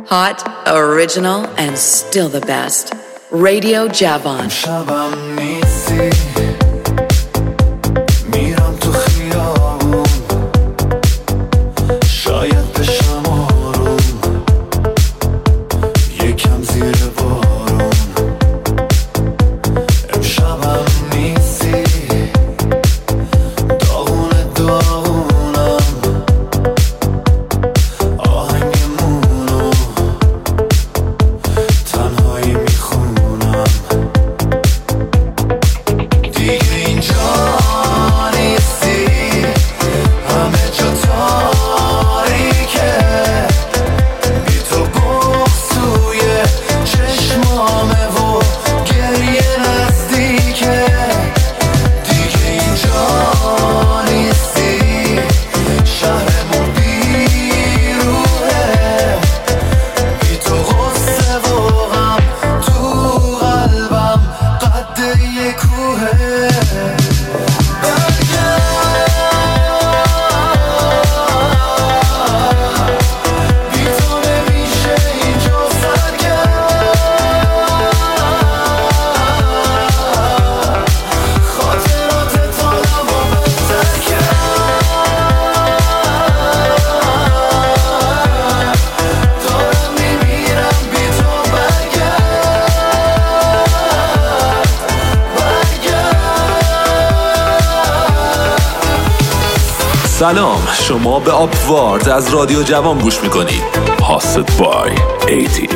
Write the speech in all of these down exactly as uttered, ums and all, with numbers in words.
Hot, original, and still the best. Radio Javon. شبم نیستی میرم تو خیابون شاید بشم آروم یکم زیر بارون امشبم نیستی داغون داغونم آهنگمونو تنهایی میخونم دیگه اینجا نیستی همه جا تاریکه بی تو بغض توی چشمامه و گریه نزدیکه دیگه اینجا نیستی شهرمون بیروحه بی تو غصه و غم تو قلبم قد یه کوهه بی تو نمیشه اینجا سرگرد خاطرات تانم و بهتر کرد دارم میمیرم بی تو سلام، شما به آپوارد از رادیو جوان گوش میکنید. هاستد بای ایتی.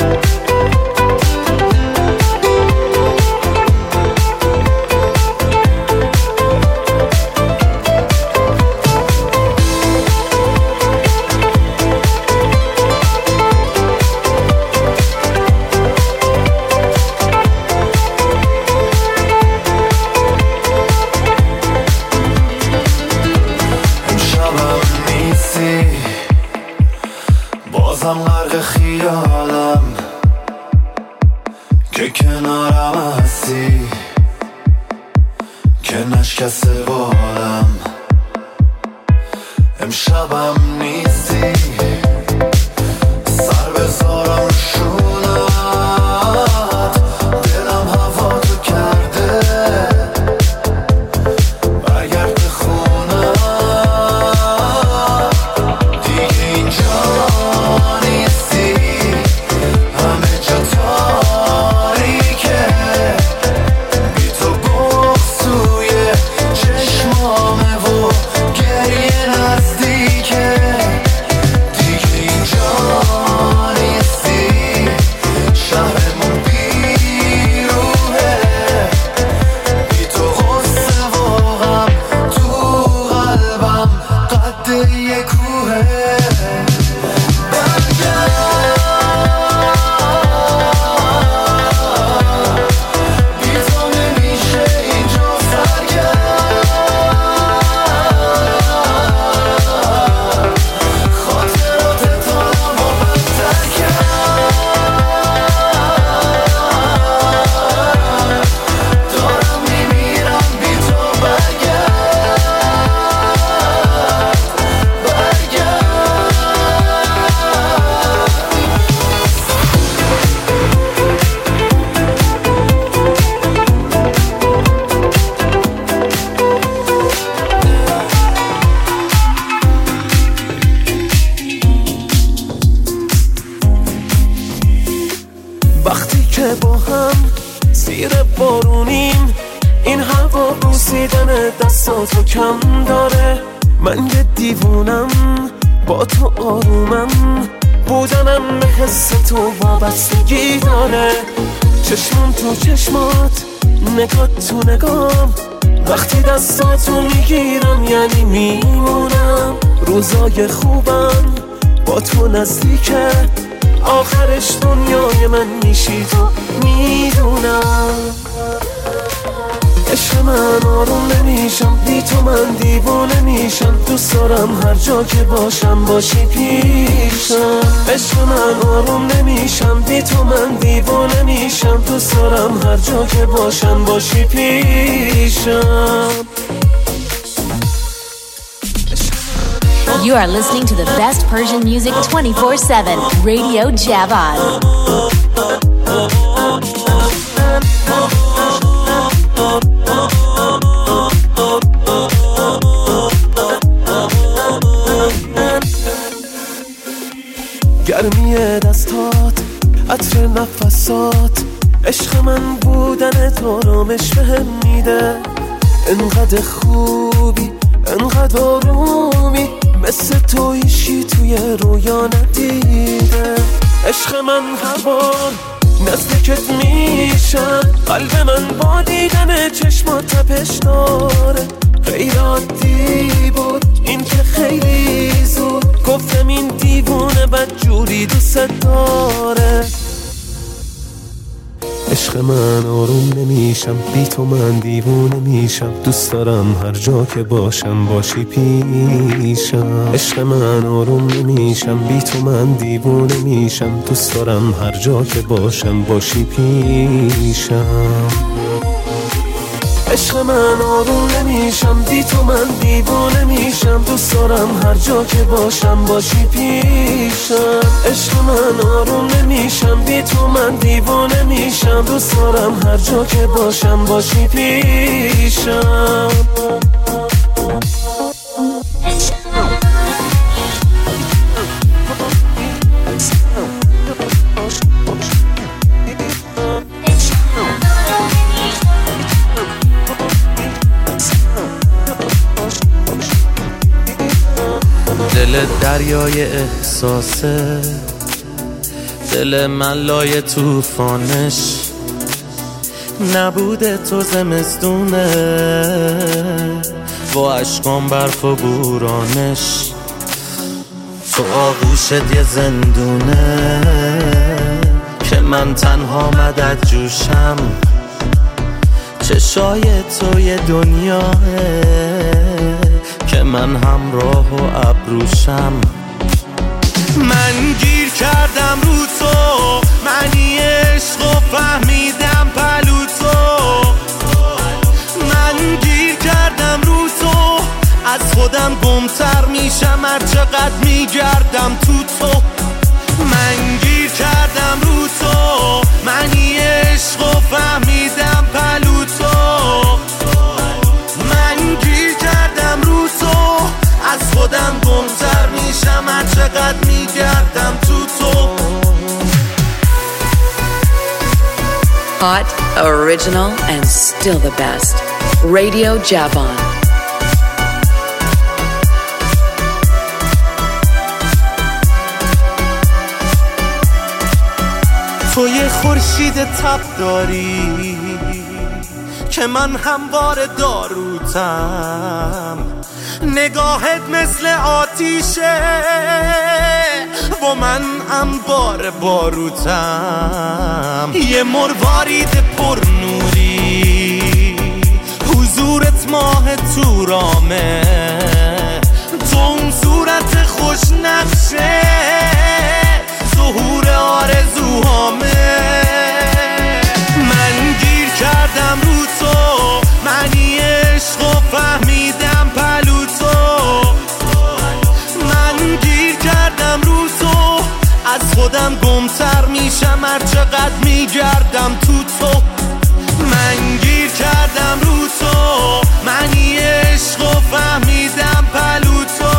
امشبم نیستی بازم غرق خیالم که کنارم هستی که نشکسته بالم امشبم نیستی سر بذارم رو شونت دلم هوا تو کرده برگرد به خونم دیگه اینجا نیستی همه جا تاریکه بی تو بغض توی چشمامه و گریه نزدیکه دیگه اینجا نیستی شهرمون بیروحه بی تو غصه و غم تو قلبم قد یه کوهه بی تو نمیشه اینجا سرگرد خاطرات تانم و بهتر کرد دارم میمیرم بی تو وقتی که با هم زیر بارونیم این هوا بوسیدن دستاتو کم داره من یه دیوونم با تو آرومم بودنم به حس تو وابستگی داره چشمم تو چشمات نگاه تو نگام وقتی دستاتو میگیرم یعنی میمونم روزای خوبم با تو نزدیکه آخرش دنیای من میشی تو میدونم عشق من آروم نمیشم بی تو من دیوانه میشم دوست دارم هر جا که باشم باشی پیشم عشق من آروم نمیشم بی تو من دیوانه میشم دوست دارم هر جا که باشم باشی پیشم You are listening to the best Persian music twenty-four seven. Radio Javan. گرمی دستات، عطر نفسات، عشق من بودن تو آرامش بهم میده. انقدر خوبی، انقدر آرومی، مثل تو هیچی توی رویا ندیده. عشق من هوار، نزدیکت میشم، قلب من با دیدن چشمات تپش داره. غیر عادی بود این که خیلی زود گفتم این دیوونه بدجوری دوست داره. عشق من آروم نمیشم، بی تو من دیوونه میشم. دوست دارم هر جا که باشم باشی پیشم. عشق من آروم نمیشم، بی تو من دیوونه میشم. دوست دارم هر جا که باشم باشی پیشم. عشق من آروم نمیشم، بی تو من دیوونه میشم. دوست دارم هر جا که باشم باشی پیشم. عشق من آروم نمیشم، بی تو من دیوونه میشم. دوست دارم هر جا که باشم باشی پیشم. دل دریای احساسه، دل من لای توفانش. نبوده تو زمستونه با عشقان برف و بورانش. تو آغوشت یه زندونه که من تنها مدد جوشم. چشای تو یه دنیاه که من همراه و ابروشم. من گیر کردم رو تو، معنی عشق و فهمیدم پلو تو. من گیر کردم رو تو، از خودم گمتر میشم هر چقدر میگردم تو تو. من گیر کردم رو تو، معنی عشق و فهمیدم پلو تو. من گیر کردم رو تو، از خودم گمتر میشم هر چقدر میگردم تو تو. Hot, original, and still the best. Radio Javan. تو یه خورشید تب داری که من هموار داروتم. نگاهت مثل آتیشه و من انبار باروتم. یه مروارید پر نوری، حضورت ماه تورامه. تو اون صورت خوش نقشه، ظهور آرزوهامه. من گیر کردم رو تو، معنی عشق و فهمیدم پلو تو. من گیر کردم رو تو، از خودم گمتر میشم هر چقدر میگردم تو تو. من گیر کردم رو تو، معنی عشق و فهمیدم پلو تو.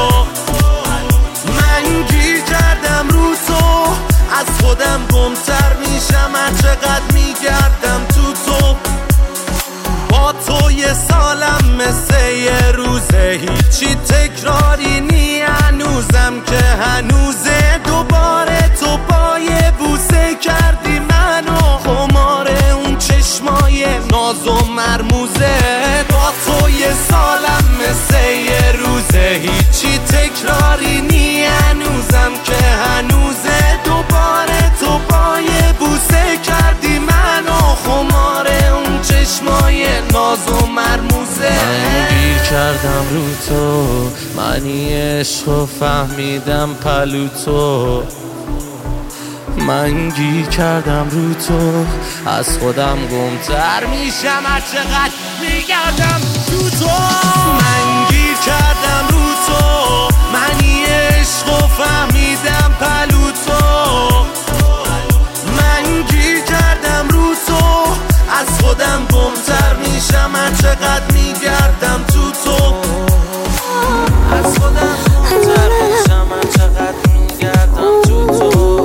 من گیر کردم رو تو، از خودم گمتر میشم هر چقدر میگردم تو تو. با تو یه سالم مثل یه روزه، هیچی تکراری نی هنوزم که هنوزه. دوباره تو با یه بوسه کردی منو خمار اون چشمای ناز و مرموزه. با تو یه سالم مثل یه روزه، هیچی تکراری نی هنوزم که هنوزه. دوباره تو با یه بوسه کردی منو خمار اون چشمای ناز و مرموزه. من گیر کردم رو تو، معنی عشق و فهمیدم پلو تو. من گیر کردم رو تو، از خودم گمتر میشم هر چقدر میگردم تو تو. من گیر کردم رو تو، فهمیدم پلوتو، من گیر کردم رو تو، از خودم گمتر میشم هر چقدر میگردم تو تو، از خودم گمتر میشم هر چقدر میگردم تو تو.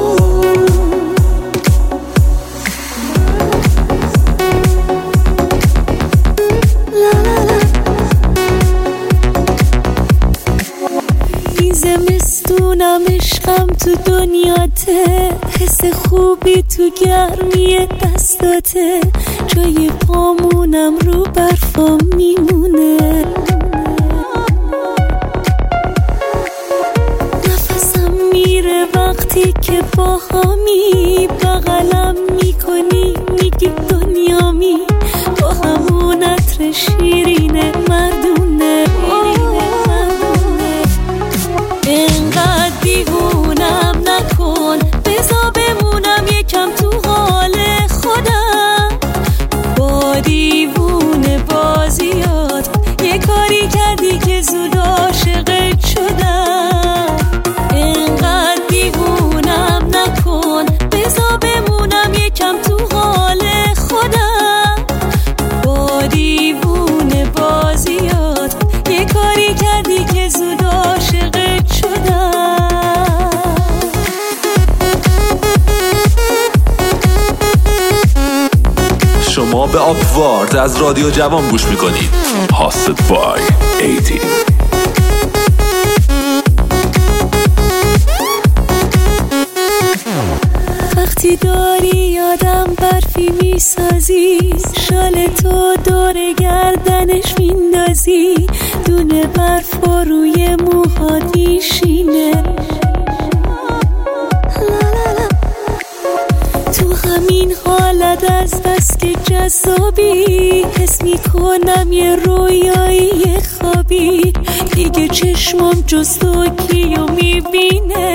زمستونم عشقم تو دنیاته، حس خوبی تو گرمی دستاته، جای پامونم رو برفا میمونه، نفسم میره وقتی که با همی بغلم میکنی، میگی دنیامی، با همون عطر شیرین مردونه، اینقدر دیوونم نکن، بذار بمونم یکم تو حال خودم، با دیوونه بازیات یه کاری کردی که زود عاشقت شدم، اینقدر دیوونم نکن، بذار بمونم یکم تو حال خودم، با دیوونه بازیات یه کاری کردی که زود عاشقت شدم. شما به آپوارد از رادیو جوان گوش میکنید. هاستد بای ایتین. وقتی داری یادم برفی میسازی، شال تو دور گردنش میندازی، دونه برف روی موهات میشینه، تو همین حالت از بس که جذابی، حس میکنم یه رویایی خوابی، دیگه چشمم جز تو کیو میبینه،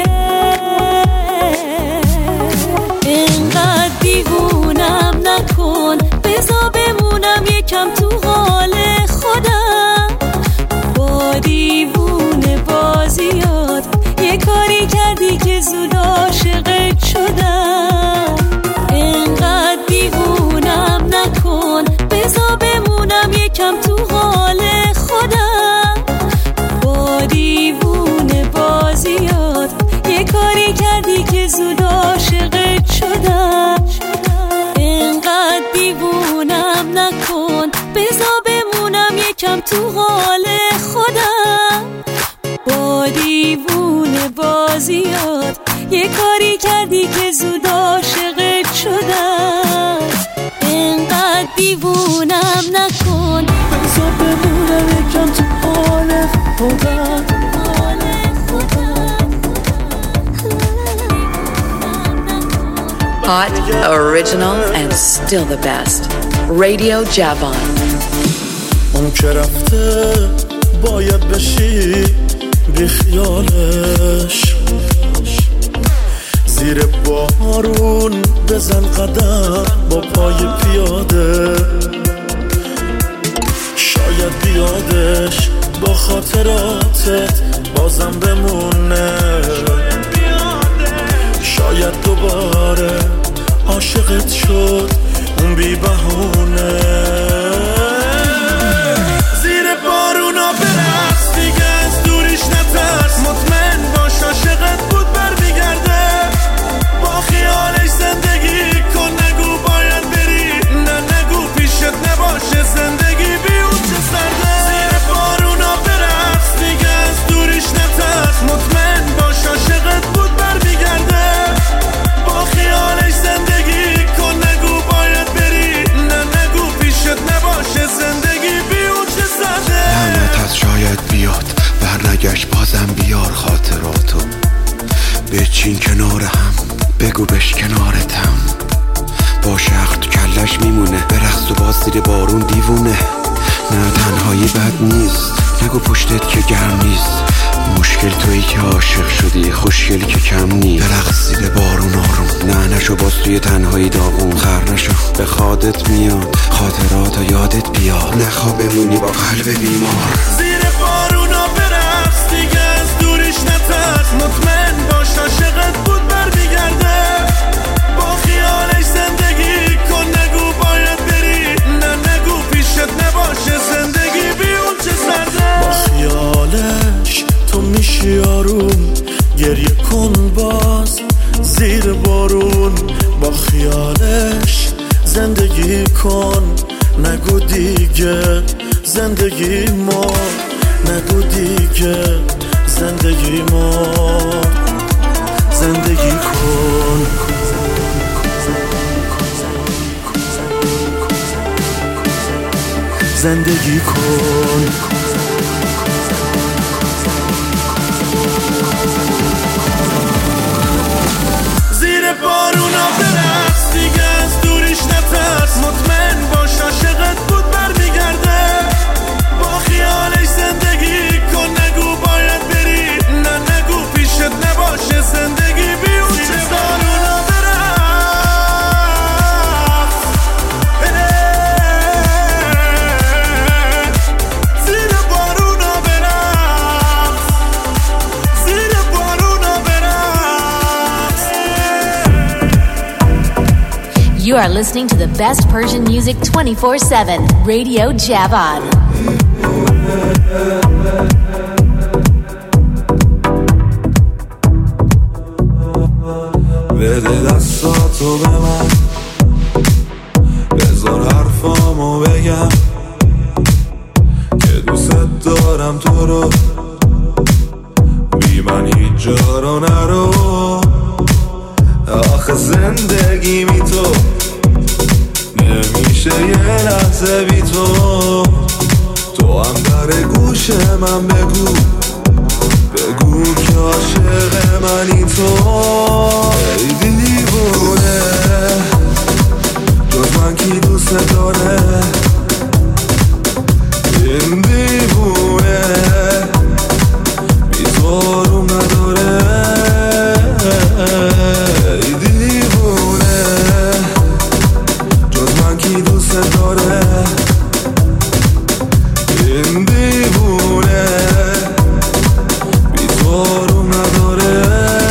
اینقدر دیوونم نکن، بذار بمونم یکم تو حال خودم، با دیوونه بازیات یه کاری کردی که زود عاشقت شدم، اینقدر دیوونم نکن، بذار بمونم یکم تو حال خودم، با دیوونه بازیات یه کاری کردی که زود عاشقت شدم، اینقدر دیوونم نکن، بذار بمونم یکم تو حال خودم، با دیوونه بازیات یه کاری کردی که زود عاشقت شدم، اینقدر دیوونم نکن، بذار بمونم یکم تو حال خودم. Hot, original, and still the best. Radio Javon. اون که رفته باید بشی بی خیالش، زیر بارون بزن قدم با پای پیاده، شاید بیادش با خاطراتت بازم بمونه، شاید دوباره عاشقت شد اون بی بهونه، زیر بارونا برقص دیگه از دوریش نترس، مطمئن باش عاشقت بود برمیگرده، با خیالش زندگی کن، نگو باید بری، نه نگو پیشت نباشه زندگی بی اون چه سرده، زیر بارونا برقص دیگه از دوریش نترس، مطمئن باش عاشقت بود برمیگرده، با خیالش زندگی کن، نگو باید بری، نه نگو پیشت نباشه زندگی بی اون چه سرده، لعنت از شاید بیاد برنگشت بازم بیار خاطراتو، بچین کنار هم بگو بش کنارتم، با شخص تو کلش میمونه، برقص و باز زیر بارون دیوونه، نه تنهایی بد نیست، نگو پشتت که گرم نیست، مشکل تویی که عاشق شدی، خوشگلی که کم نیست، برقص زیر بارون آروم، نه نشو باز توی تنهایی داغون، خر نشو به خودت میاد، خاطرات و یادت بیاد، نخواه بمونی با قلب بیمار، زیر بارونا برقص دیگه از دوریش نترس، مطمئن باش عاشقت بود برمیگرده با خیالش زندگی کن نگو باید بری نه نگو پیشت نباشه زندگی بی اون چه سرده با خیالش تو میشی آروم گریه کن باز زیر بارون با خیالش زندگی کن نگو دیگه زندگی ما نگو دیگه زندگی ما زندگی کن زندگی کن زیر بارونا برقص دیگه از دوریش نترس مطمئن باش عاشقت بود برمیگرده با خیالش زندگی کن نگو باید بری نه نگو پیشت نباشه زندگی بی اون چه بارونا برقص زیر بارونا برقص زیر بارونا برقص. You are listening to the best Persian music twenty-four seven. Radio Javan. بده دستاتو به من بذار حرفامو بگم که دوست دارم تو رو بی من هیچ جا رو نرو آخه زندگی می تو نمیشه یه لحظه بی تو تو هم در گوش من بگو بگو که عاشق منی تو ای دیوونه جز من کی دوست داره این دیوونه بی تو روم نداره ای دیوونه جز من کی دوست داره این دیوونه بی تو روم نداره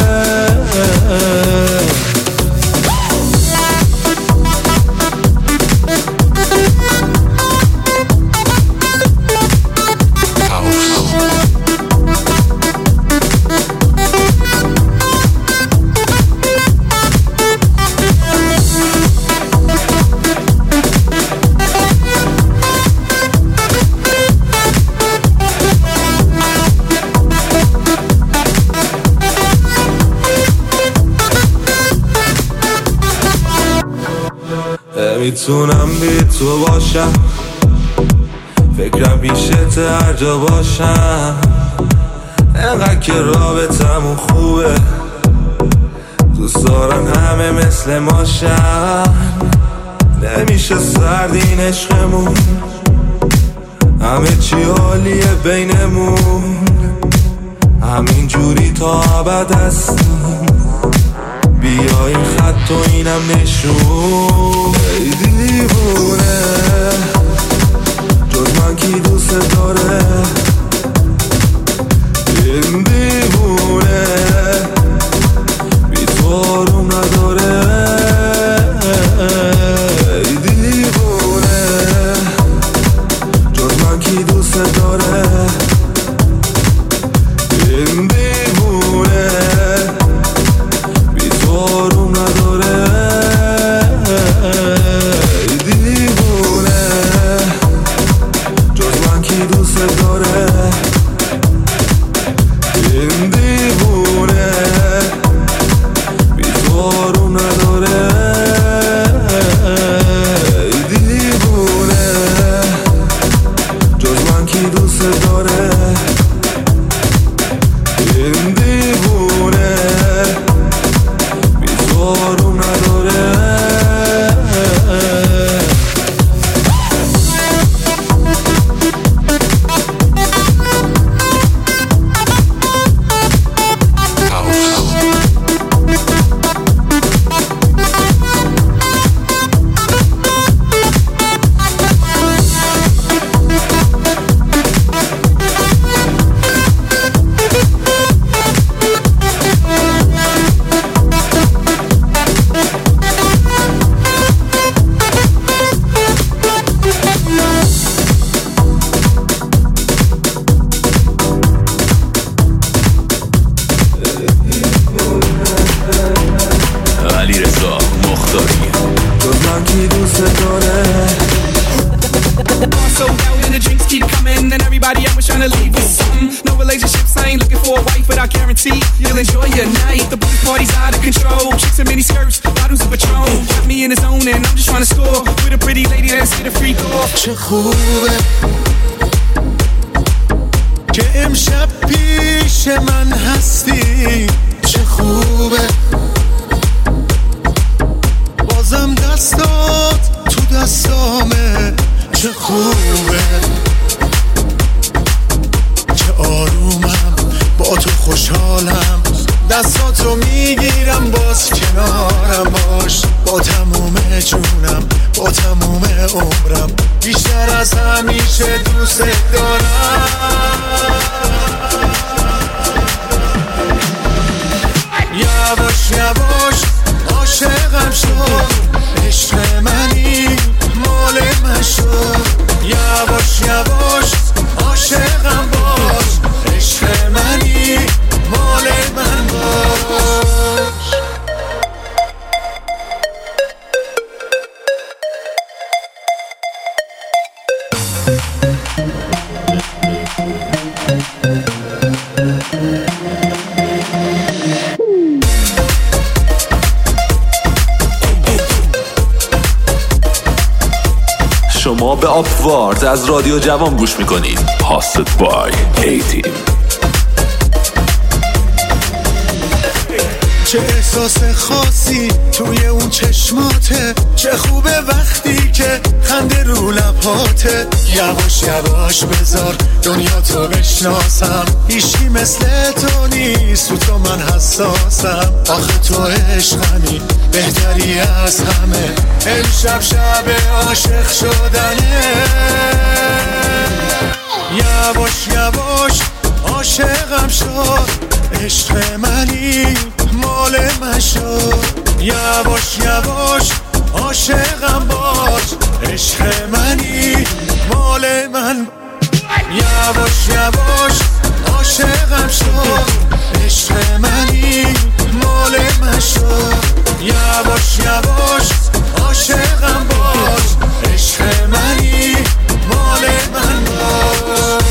نمیتونم بی تو باشم فکرم پیشت هر جا باشم انقدر که رابطمون خوبه دوست دارم همه مثل ماشن نمیشه سرد این عشقمون همه چی حالیه بینمون همین جوری تا ابد هستیم بیا این خط و اینم نشون ای دیوونه جز من کی دوست داره این دیوونه بی تو روم نداره ای دیوونه جز من کی دوست داره این دیوونه بی تو روم نداره وقتی دوست داره. So out and the drinks keep coming, and everybody out was trying to leave with something. No relationships, I ain't looking for a wife, but I guarantee you'll enjoy your night. The booty party's out of control, chicks in mini skirts, bottles of Patron. Got me in the zone and I'm just trying to score with a pretty lady that's hit a free throw. چه خوبه که امشب پیش من هستی، چه خوبه بازم دستات تو دستامه، چه خوبه که آرومم با تو خوشحالم، دستاتو میگیرم باز کنارم باش، با تموم جونم با تموم عمرم، بیشتر از همیشه دوست دارم. یواش یواش عاشقم شد، عشق منی مال من شد. یواش یواش عاشقم باش، عشق منی مال من باش. شما به آپوارد از رادیو جوان گوش میکنید. هاستد بای ایتیم. چه احساس خاصی توی اون چشماته، چه خوبه وقتی که خنده رو لباته. یواش یواش بذار دنیا تو بشناسم، هیچی مثل تو نیست، تو تو من حساسم. آخه تو عشقمی بهتری از همه، امشب شب عاشق شدنه. یواش یواش عاشقم شد، عشق منی مال من شد. یواش یواش عاشقم باش، عشق منی مال من. یواش یواش عاشقم شد، عشق منی مال من شد. یواش یواش عاشقم باش، عشق منی مال من باش.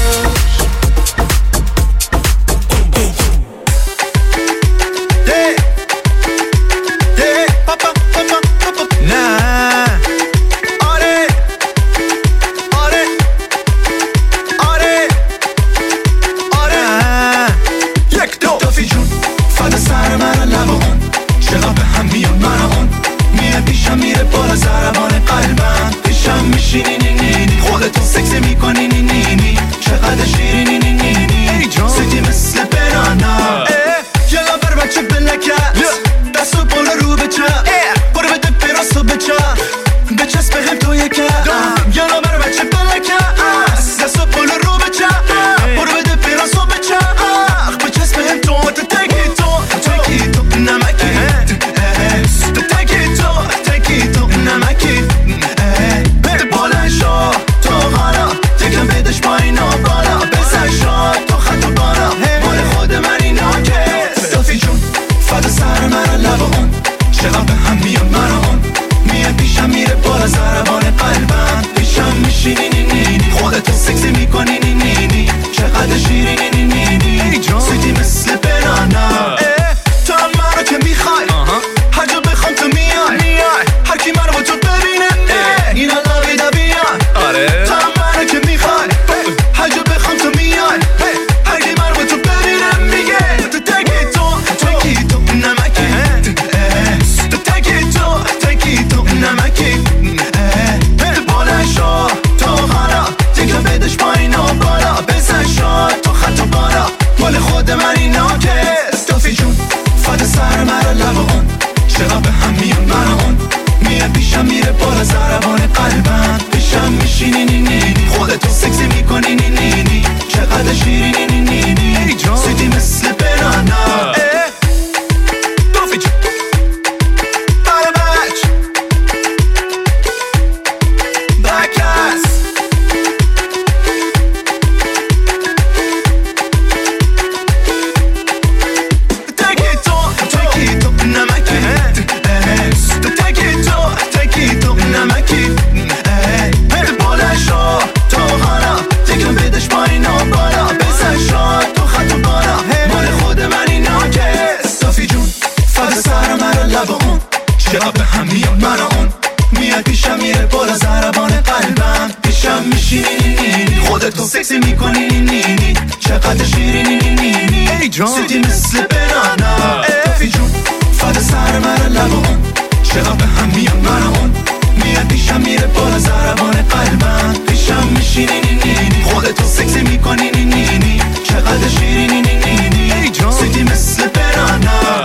نمکی بلش را تا خانم تکم بدش پایین و بالا بزش را تو خط و بالا مال خود منی ناکس صافی جون فقط سر مرا لب اون چرا به هم میاد من اون میاد پیشم میره بالا ضربان قلبم پیشم میشینی خودتو سکسی میکنی نینی چقدر شیرینی نینی سوتی مثل بنانا صافی جون فقط سر مرا لب اون چرا به هم میاد من اون میاد پیشم میره بالا ضربان قلبم پیشم میشینی نینی خودتو سکسی میکنی نینی چقدر شیرینی نینی سوتی مثل بنانا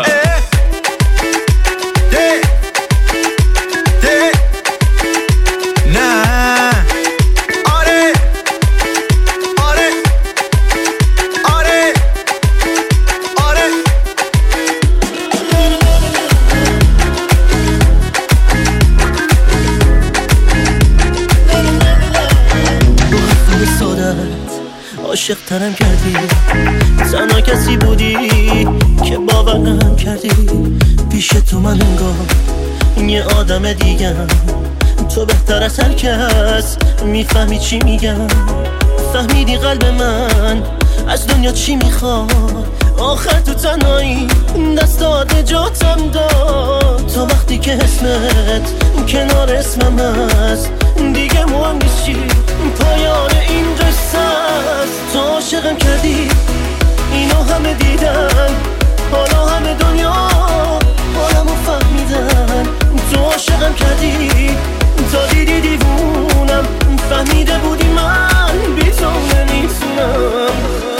عاشق ترم کردی تنها کسی بودی که باورم کردی پیش تو من انگار یه آدم دیگم تو بهتر از هر کس میفهمی چی میگم فهمیدی قلب من از دنیا چی میخواد آخر تو تنهایی دستات نجاتم داد تا وقتی که اسمت کنار اسمم هست دیگه مهم نیست چی پایان این قصه است تو عاشقم کردی اینو همه دیدن حالا همه دنیا حالمو فهمیدن تو عاشقم کردی تا دیدی دیوونم فهمیده بودی من بی تو نمیتونم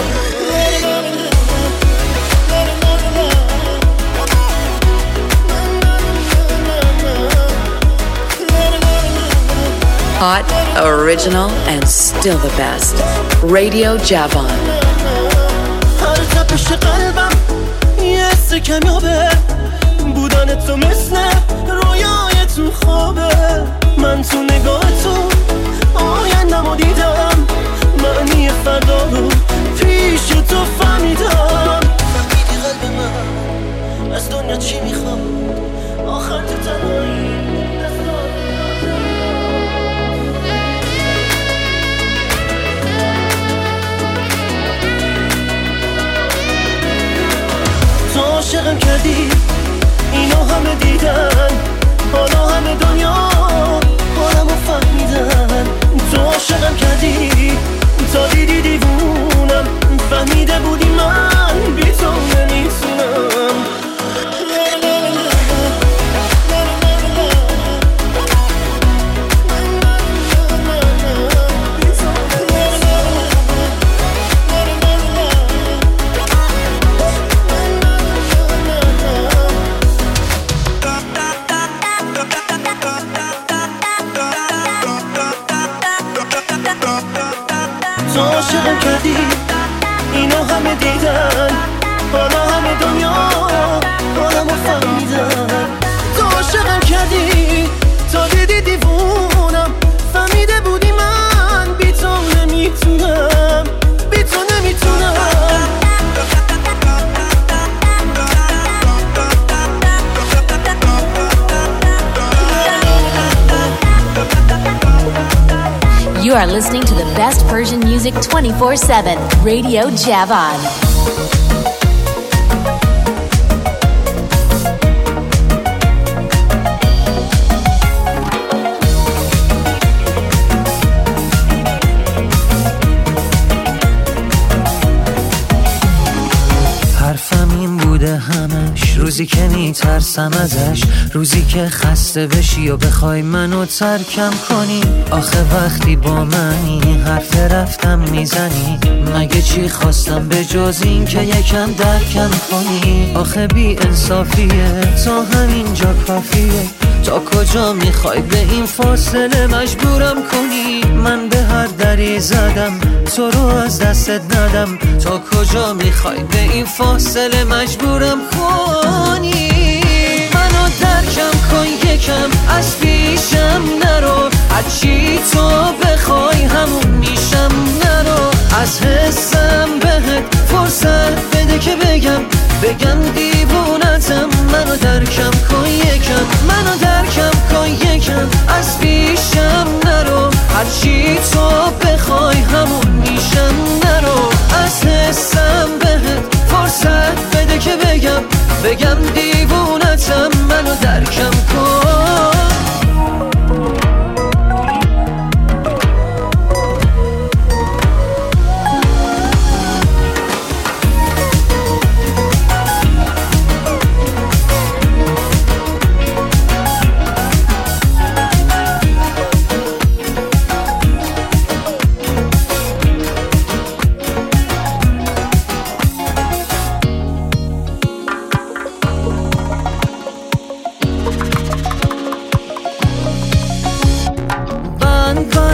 Hot, original, and still the best. Radio Javon. هر تپش قلبم یه حس کمیابه بودن تو مثل رویای تو خوابه من تو نگاه تو آیندمو دیدم معنی فردا رو پیش تو فهمیدم فهمیدی قلب من از دنیا چی میخواد آخر تو تنهایی تو عاشقم کردی اینو همه دیدن حالا همه دنیا حالمو فهمیدن تو عاشقم کردی تا دیدی دیوونم فهمیده بودی من بی تو نمیتونم تو عاشقم کردی اینو همه دیدن حالا همه دنیا حالمو فهمیدن تو عاشقم کردی تا دیدی دیوونم فهمیده بودی من بی تو نمیتونم بی تو نمیتونم You are listening to the best Persian music twenty-four seven. Radio Javon. حرفم این بوده همش روزی که میترسم ازش روزی که خسته بشی و بخوای منو ترکم کنی آخه وقتی با منی حرف رفتم میزنی مگه چی خواستم به جز این که یکم درکم کنی آخه بی انصافیه تا همینجا کافیه تا کجا میخوای به این فاصله مجبورم کنی من به هر دری زدم تو رو از دستت ندم تا کجا میخوای به این فاصله مجبورم کنی منو درکم کن یکم از پیشم نرو هرچی تو بخوای همون میشم نرو از حسم بهت فرصت بده که بگم بگم دیوونتم منو درکم کن یکم منو درکم کن یکم از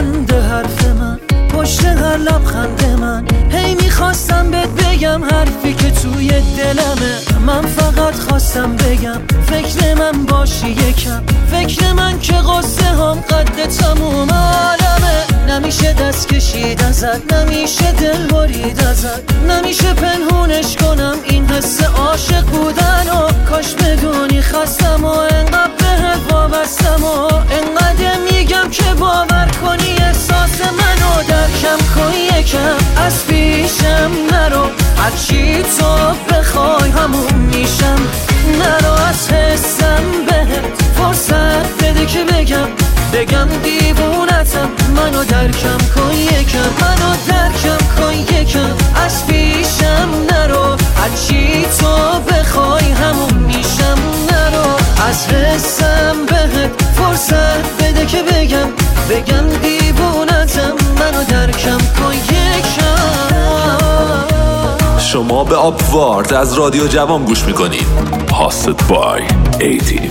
خنده حرف من، پشت هر لبخند من. هی میخواستم بهت بگم حرفی که توی دلمه. من فقط خواستم بگم فکر من باشی یکم. فکر من که قصه هم قد تموم عالمه. نمیشه دست کشید ازت، نمیشه دل برید ازت، نمیشه پنهونش کنم این حس عاشق بودن. و کاش بدونی خستم و انقدر بهت وابستم و انقدر میگم که باور کنی احساس منو درکم کن یکم. از پیشم نرو، هرچی تو بخوای همون میشم. نرو از حسم بهت فرصت بده که بگم بگم دیوونتم. منو درکم کن یکم، منو درکم کن یکم. از پیشم نرو، هرچی تو بخوای همون میشم. نرو از حسم بهت فرصت بده که بگم بگم دیوونتم. منو درکم کن یکم. شما به آپوارد از رادیو جوان گوش میکنید. هاستد بای ایتیم.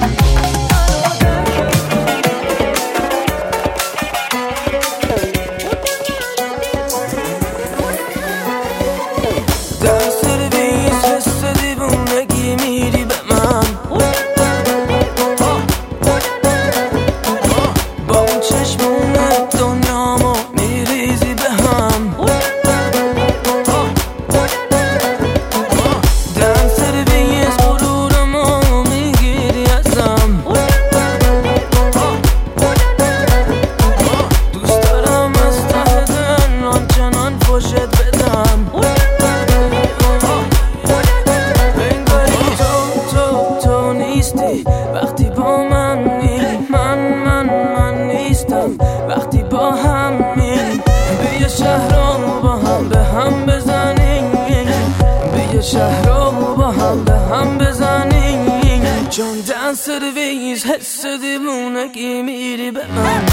سرویس حس دیوونگی میری به من.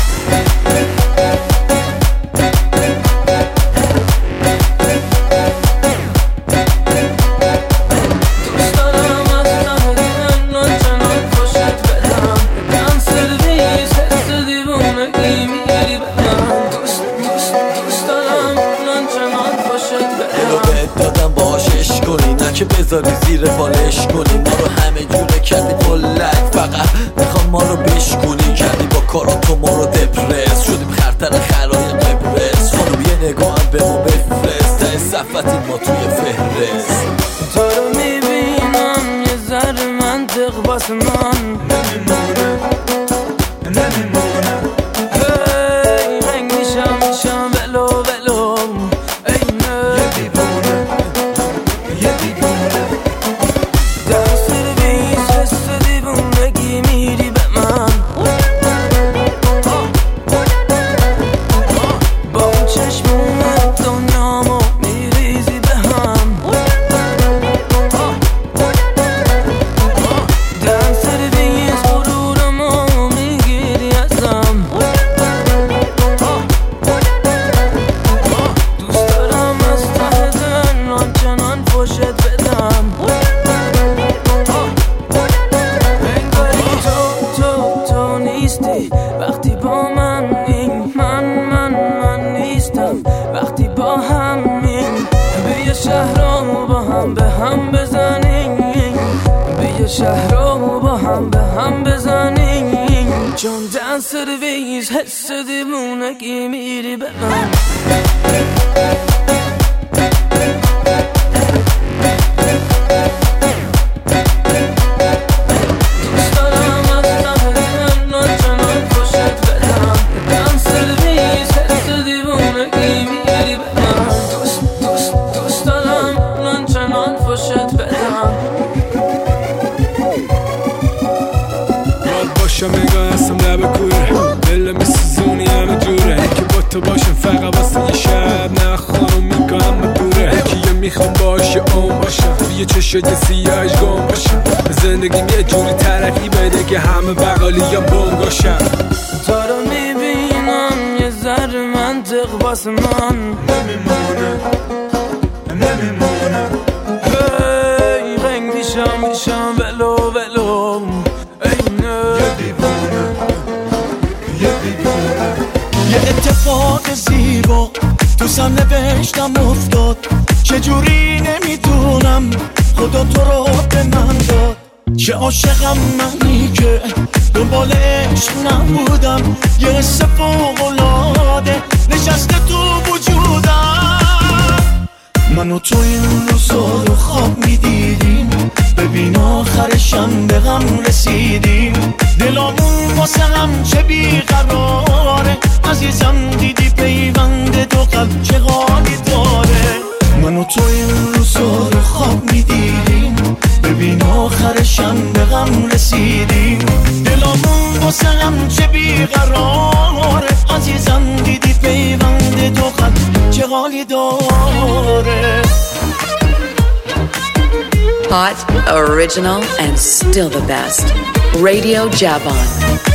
دوست دارم از ته دلم آنچنان خوشت بدم. بگم سرویس حس دیوونگی میری به من. دوست دوست دوست دارم آنچنان خوشت بدم. دلو بهت دادم باهاش عشق کنی، نه که بذاری زیر بالش کنی. ما رو همه جوره کردی فلک، فقط میخوام ما رو بشکونی. کردی با کاراتو ما رو دپرس، شدیم خرطر خرای قبرس. خانم یه نگاه هم به ما بفرست، ته صفتیم ما توی فهرست. تو رو میبینم یه ذره منطق واسه من نمیمونه نمیمونه. هی رنگ میشم میشم ولو ولو اینه یه دیوونه یه دیوونه. در سرویس حس دیوونگی میری به من. با اون چشمونت دنیامو میریزی به هم. در سرویس غرورمو میگیری ازم. دوست دارم از ته دل آنچنان فوشت بدم. انگاری تو تو تو نیستی وقتی با منی. من من من نیستم وقتی با همین. بیا شهر رو با هم به هم بزنیم. بیا شهر رو با هم به هم بزنیم. جان دن سرویس حس دیوونگی میری به من. دوست دارم از ته دل آنچنان خوشت بدم. دن سرویس حس دیوونگی میری به من. دوست دوست دوست دارم آنچنان خوشت بدم. یاد باشم نگاه هستم لب کوره، دل میسوزونی همه جوره. که با تو باشم فقط واسه یه شب، نه خانم میگم بدوره. یکی یه میخوام باشه اون باشم، توی چشات سیاهش گم باشم. زندگیم یه جوری ترقی بده که همه بقالیم بونگاشم. تو رو میبینم یه ذره منطق واسه من نمیمونه نمیمونه. هی رنگ میشم میشم ولو ولو اینه یه دیوونه یه دیوونه. یه اتفاق زیبا تو سرنوشتم افتاد، چجوری نمیدونم خدا تو رو به من داد. چه عاشقم منی که دنبالش نبودم، یه حس فوق‌العاده نشسته تو وجودم. من و تو این روزا رو خواب میدیدیم، ببین آخرشم به غم رسیدیم. دلامون واسه هم چه بیقراره، عزیزم دیدی پیوند دو قلب چه حالی داره. من و تو این روزا رو خواب میدیدیم، ببین آخرشم به غم رسیدیم. دلامون واسه هم چه بیقراره، عزیزم دیدی پیوند دو قلب چه حالی داره. Hot, original, and still the best. Radio Javon.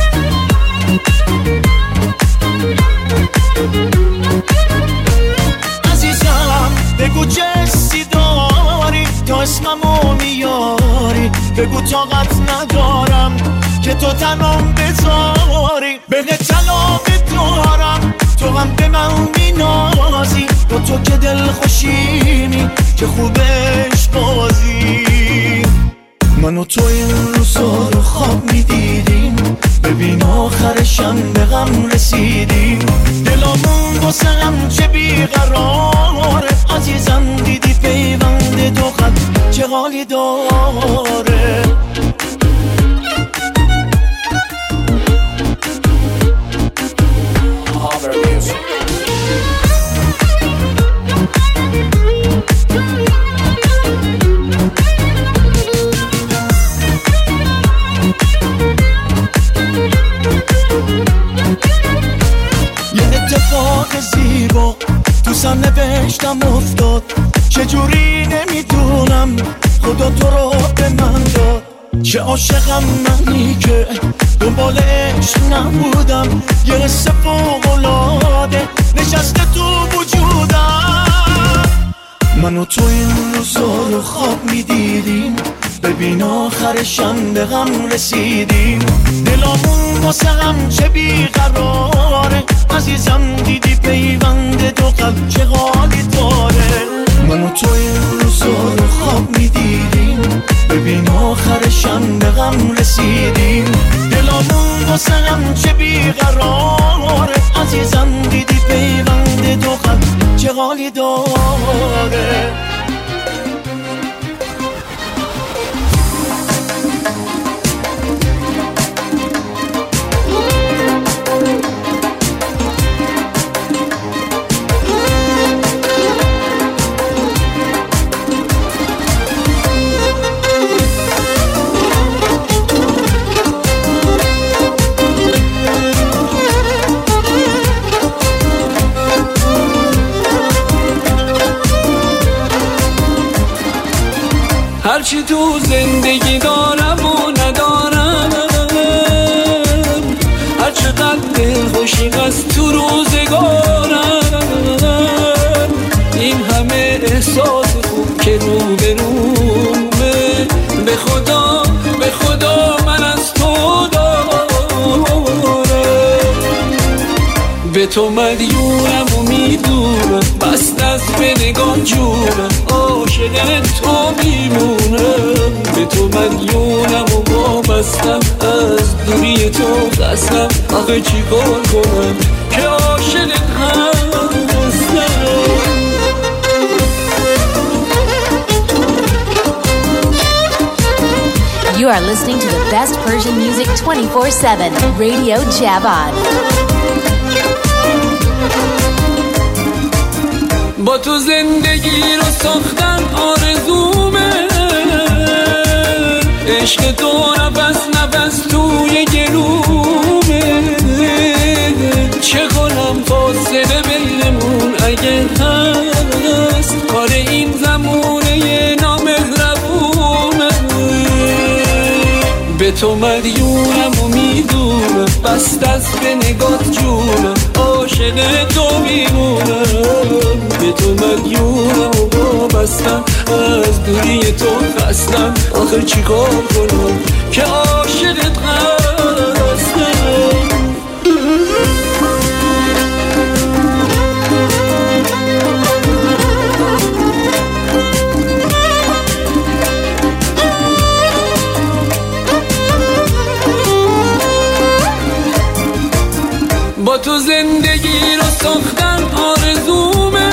عزیزم بگو چه حسی داری تا اسممو میاری، بگو طاقت ندارم که تو تنم بذاری. بهت طلاق دارم تو هم به من مینازی، با تو که دل خوشیمی که خوبش بازی. من و تو این روزا رو خواب میدیدیم، ببین آخرشم به غم رسیدیم. دلامون واسه هم چه بیقراره، عزیزم دیدی پیوند دو قلب چه حالی داره. اتفاق زیبا تو سرنوشتم افتاد، چجوری نمیدونم خدا تو رو به من داد. چه عاشقم منی که دنبالش نبودم، یه حس فوق‌العاده نشسته تو وجودم. من و تو این روزا رو خواب میدیدیم، ببین آخرشم به غم رسیدیم. دلامون واسه هم چه بیقراره، عزیزم دیدی پیوند دو قلب چه حالی داره. من و تو این روزا رو خواب میدیدیم، ببین آخرشم به غم رسیدیم. دلامون واسه هم چه بیقراره، عزیزم دیدی پیوند دو قلب چه حالی داره. هرچی تو زندگی دارم و ندارم، هرچقدر دلخوشی از تو روزگارم، این همه احساس خوب که رو به رومه، به خدا به خدا من از تو دارم. به تو مدیونم و میدونم، بست از به نگاه جونم، عاشق تو میمونم. به تو مدیونم و وابستم، از دوری تو خستم. آخه چی کار کنم که عاشق هستم. You are listening to the best Persian music twenty-four seven. Radio Javon. با تو زندگی رو ساختن آرزومه، عشق تو نفس نفس توی گلومه. چه کنم فاصله بینمون اگه هست، کار این زمونه یه نامهربونه. به تو مدیونم و میدونم، بست از به نگات جونم، عاشق تو میمونم. به تو مدیونم و وابستم، از دوری تو خستم. آخر چی کار کنم که عاشقت هستم. با تو زندگی رو ساختن آرزومه،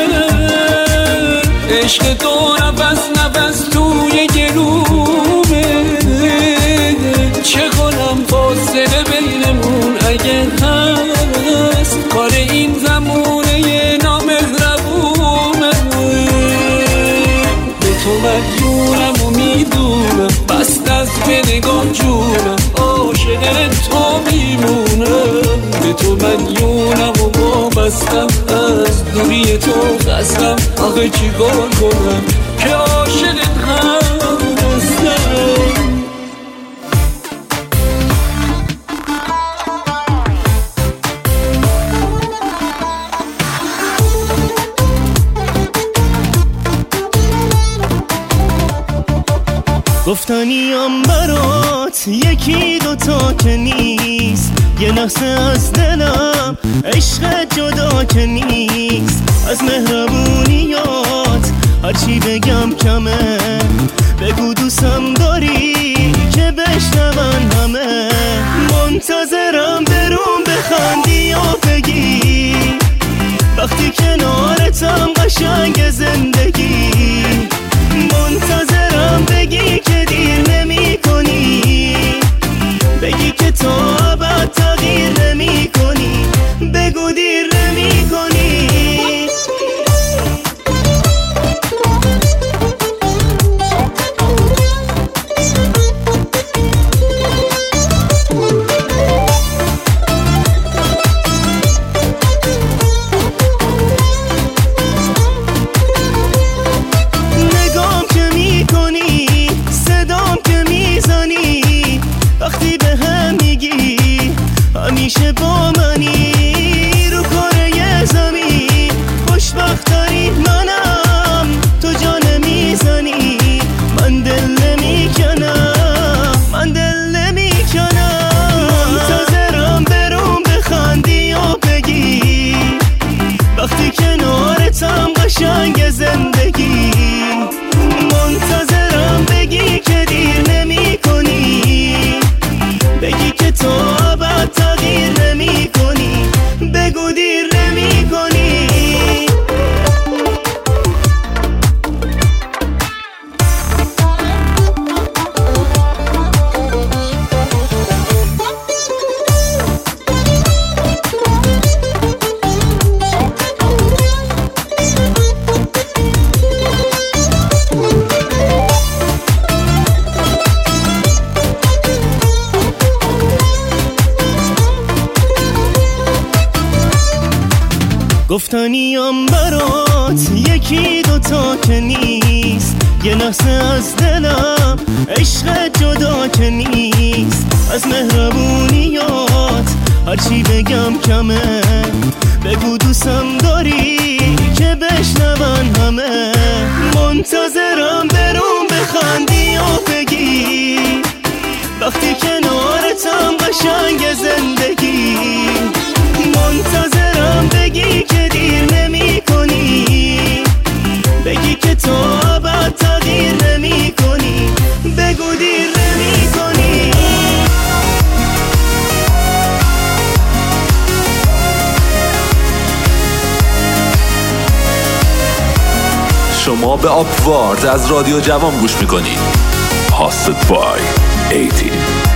عشق تو نفس نفس توی گلومه. چه کنم فاصله بینمون اگه هست، کار این زمونه یه نامهربونه. به تو مدیونم و میدونم، بست از به نگاه جونم، عاشق تو میمونم. به تو مدیونم و وابستم، از دوری تو خستم. آخه چی کار کنم که عاشقت هستم. گفتنیم برات یکی دوتا که نیست، یه لحظه از دلم عشق جدا که نیست. از مهربونیات هرچی بگم کمه، بگو دوستم داری که بشنون همه. منتظرم برون بخندی و بگی وقتی کنارتم قشنگ زندگی. منتظرم بگی که دیر نمی کنی، بگی که تا ابد تغییر نمی کنی، بگو دیر نمی کنی. همیشه با منی رو کره زمین، خوشبخت‌ترین منم، تو جان میزنی. من دل نمیکنم، من دل نمیکنم. منتظرم برون بخندی و بگی وقتی کنارتم قشنگ زندگی. منتظرم بگی که دیر نمی کنی، بگی که تو ابد تغییر نمی کنی، بگو دیر نمی کنی. گفتنیم برات یکی دوتا که نیست، یه لحظه از دلم عشق جدا که نیست. از مهربونیات هرچی بگم کمه، بگو دوستم داری که بشنون همه. منتظرم برون بخندی و بگی وقتی کنارتم قشنگ زندگی. منتظرم بگی که دیر نمی کنی، بگی که تو ابد تغییر نمی کنی، بگو دیر نمی کنی. شما به آپوارد از رادیو جوان گوش میکنید. هاستد بای ایتین.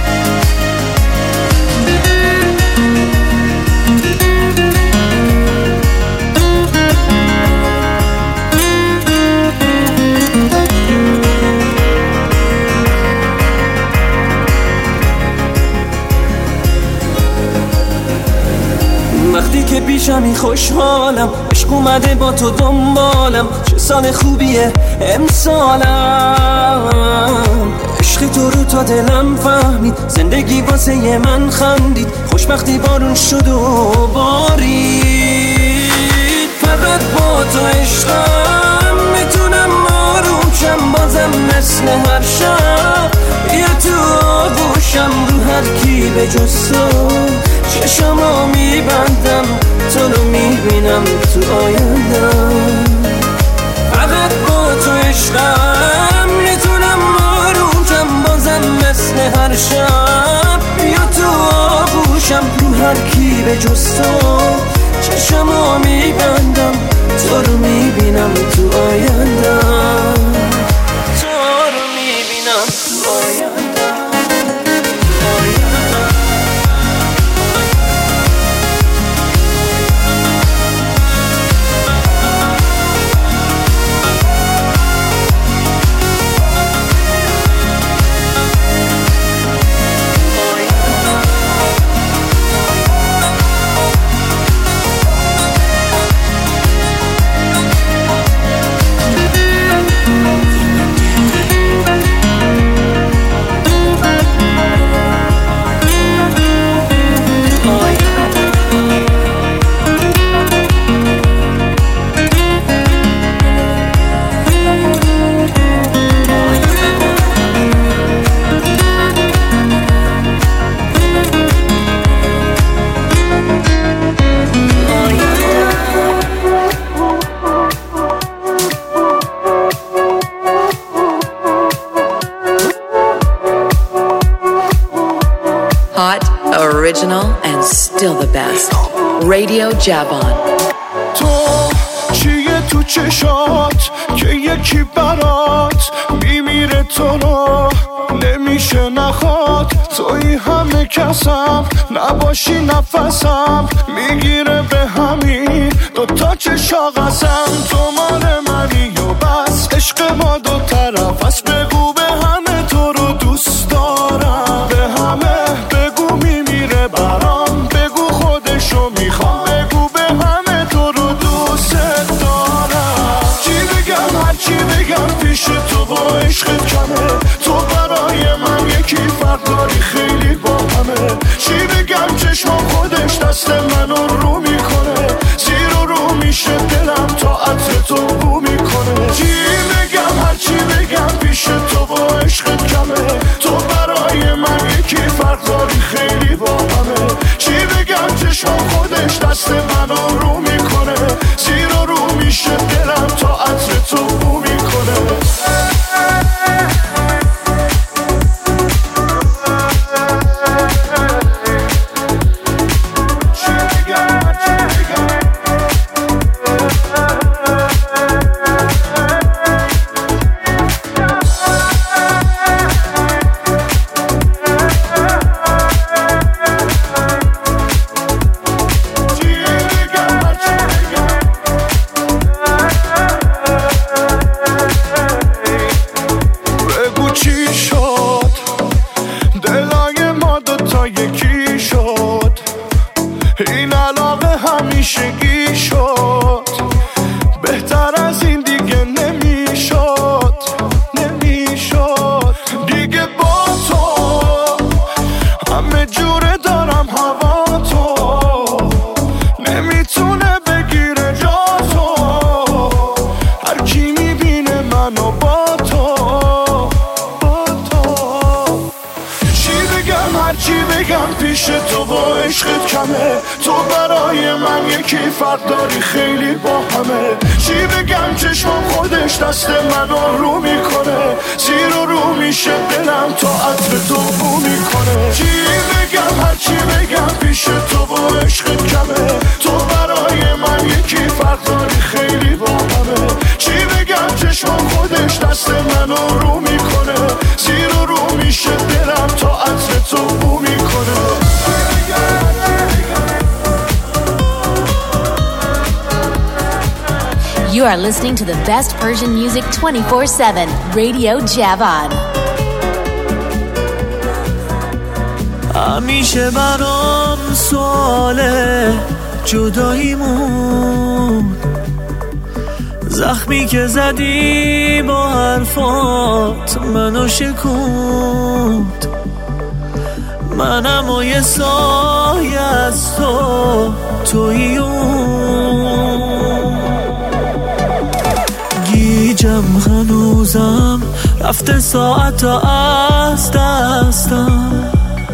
وقتی که پیشمی خوشحالم، عشق اومده با تو دنبالم. چه سال خوبیه امسالم، عشق تو رو تا دلم فهمید، زندگی واسه من خندید. خوشبختی بارون شد و بارید، فقط با تو عشقم میتونم آروم شم. بازم مثل هر شب یه تو آغوشم، رو هر کی به جز تو چشمو میبندم، تو رو میبینم تو آیندم. فقط با تو عشقم میتونم آروم شم. بازم مثل هر شب یا تو آغوشم، رو هر کی به جز تو چشمو میبندم تو رو میبینم تو آیندم تو رو میبینم تو آیندم Original and still the best. Radio Javon. تو چیه تو چشات که یکی برات میمیره تو رو نمیشه نخواد توی همه کسم نباشی نفسم میگیره به همین دوتا چشا قسم تو مال منی و بس عشق ما دو طرف از بگو به همه تو رو دوست دارم به همه بگو میمیره برام بگو خودشو میخوام بگو به همه تو رو دوست دارم چی بگم هر چی بگم پیش تو با عشقت کمه تو برای من یکی فرق داری خیلی با همه چی بگم چشم خودش دست منو رو میکنه زیر و رو میشه دلم تا عطر تو بو میکنه چی بگم هر چی بگم پیش تو با عشقت کمه تو برای من یکی فرق داری خیلی با همه چی بگم چشم خودش دست منو رو میکنه زیر و رو میشه دلم تا عطر تو بو میکنه You are listening to the best Persian music twenty-four seven. Radio Javon. همیشه برام سواله جداییمون زخمی که زدی با حرفات منو شکوند منم و یه سایه از تو تویی اون گیجم هنوزم رفته ساعت از دستم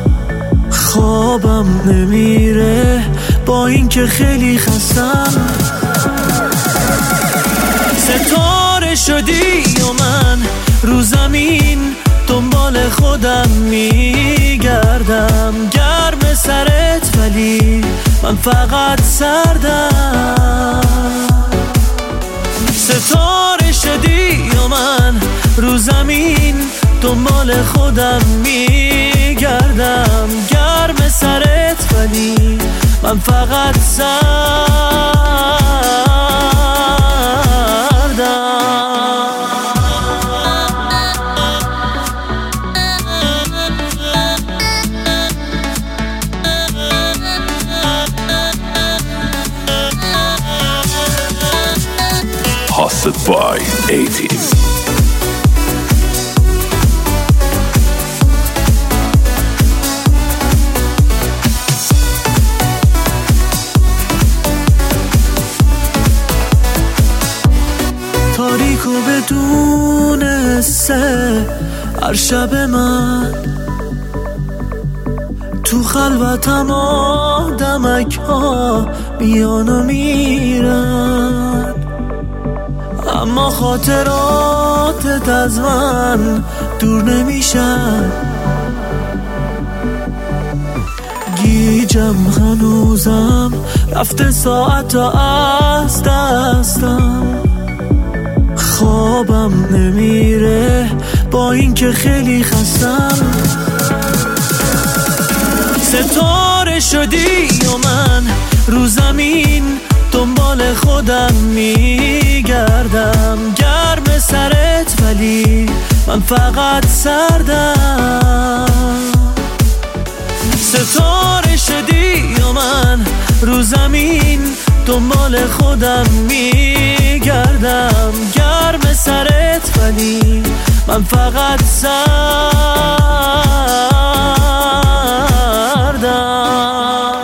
خوابم نمیره با این که خیلی خستم ستاره شدی و من رو زمین دنبال خودم میگردم گرم سرت ولی من فقط سردم. ستاره شدی و من رو زمین دنبال خودم میگردم، گرم سرت ولی من فقط سردم. Hosted by A-Team. تاریکو بدون سه هر شب من تو خلوتم آدمک ها بیان و میرن، اما خاطراتت از من دور نمیشن. گیجم هنوزم رفته ساعت از دستم، خوابم نمیره با اینکه خیلی خستم. ستاره شدی و من رو زمین دنبال خودم میگردم، گرم سرت ولی من فقط سردم. ستاره شدی و من رو زمین دنبال خودم میگردم، گرم سرت ولی من فقط سردم.